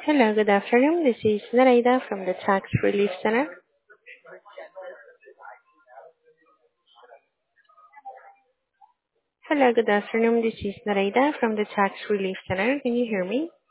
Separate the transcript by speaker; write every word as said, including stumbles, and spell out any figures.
Speaker 1: Hello, good afternoon. This is Nareda from the Tax Relief Center. Hello, good afternoon. This is Nareda from the Tax Relief Center. Can you hear me?